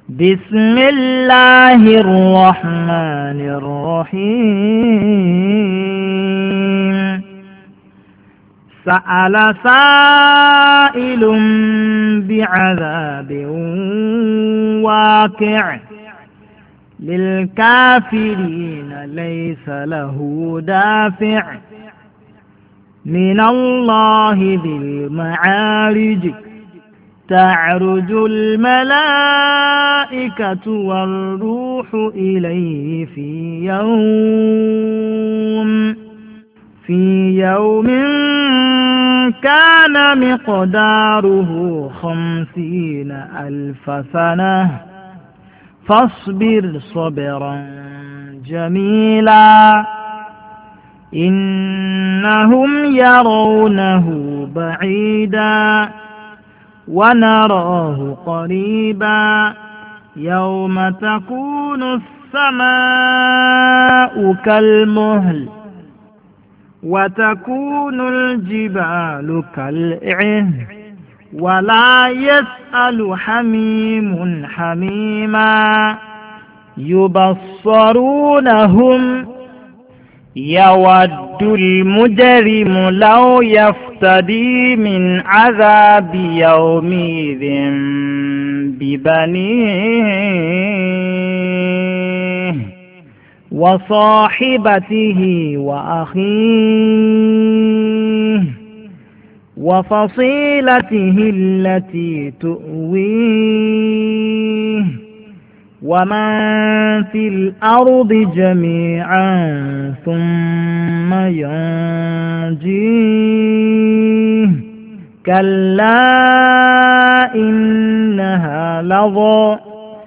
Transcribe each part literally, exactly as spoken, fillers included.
بسم الله الرحمن الرحيم. سأل سائل بعذاب واقع للكافرين ليس له دافع من الله ذي المعارج. تعرج الملائكة والروح إليه في يوم في يوم كان مقداره خمسين ألف سنة فاصبر صبرا جميلا إنهم يرونه بعيدا ونراه قريبا يوم تكون السماء كالمهل وتكون الجبال كالعهن ولا يسأل حميم حميما يبصرونهم يود المجرم لو يفتدي من عذاب يومئذ ببنيه وصاحبته وأخيه وفصيلته التي تؤويه ومن في الأرض جميعا ثم ينجيه كلا إنها لظى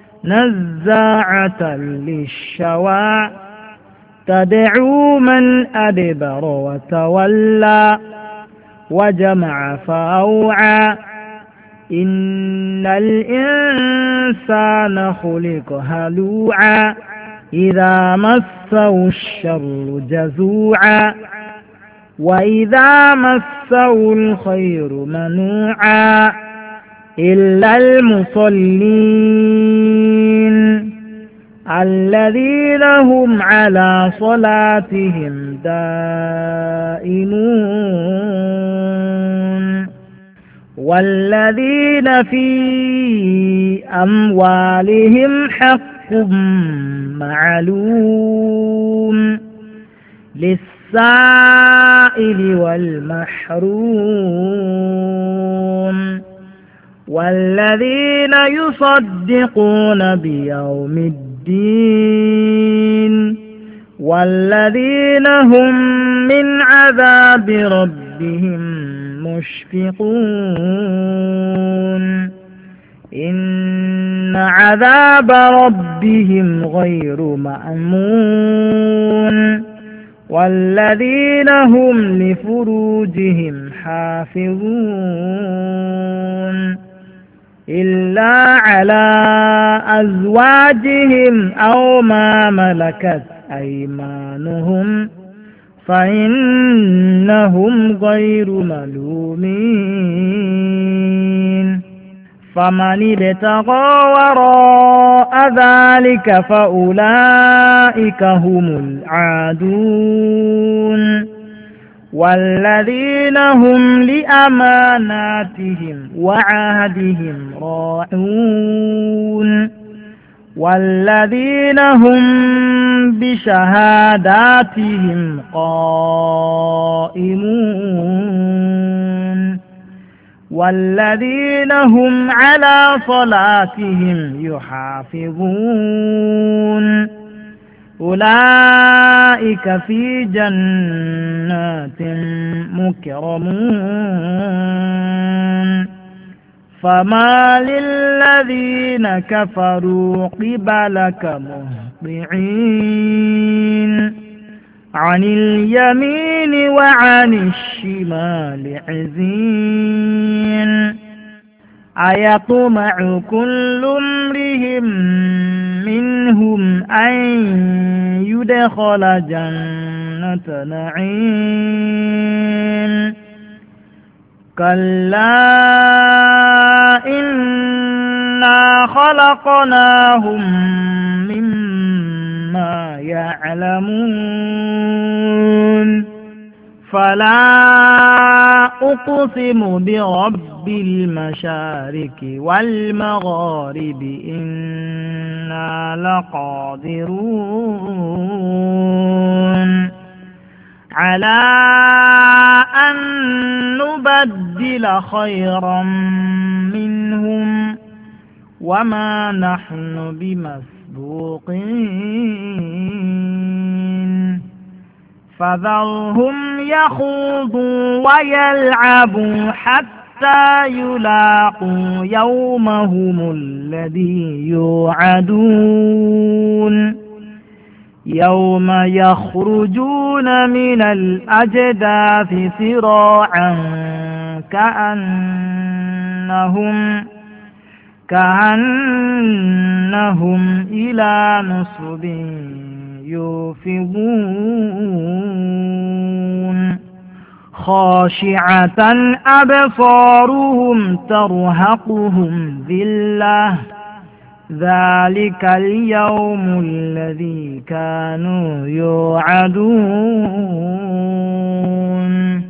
نزاعة للشوى تدعو من أدبر وتولى وجمع فأوعى إن الإنسان خلق هلوعا إذا مسه الشر جزوعا وإذا مسه الخير منوعا إلا المصلين الذين هم على صلاتهم دائمون والذين في أموالهم حق معلوم للسائل والمحروم والذين يصدقون بيوم الدين والذين هم من عذاب ربهم مشفقون إن عذاب ربهم غير مأمون والذين هم لفروجهم حافظون إلا على أزواجهم أو ما ملكت أيمانهم فإنهم غير ملومين فمن ابتغى وراء ذلك فأولئك هم العادون والذين هم لأماناتهم وعهدهم راعون والذين هم بشهاداتهم قائمون والذين هم على صلاتهم يحافظون أولئك في جنات مكرمون فما للذين كفروا قبلك مهطعين عن اليمين وعن الشمال عزين أيطمع كل امرئ منهم أن يدخل جنة نعيم كلا إن إنا خلقناهم مما يعلمون فلا أقسم برب المشارق والمغارب إنا لقادرون على أن نبدل خيرا منهم وما نحن بمسبوقين فذرهم يخوضوا ويلعبوا حتى يلاقوا يومهم الذي يوعدون يوم يخرجون من الأجداث سراعا كأنهم كأنهم إلى نصب يوفضون خاشعة أبصارهم ترهقهم ذلة ذلك اليوم الذي كانوا يوعدون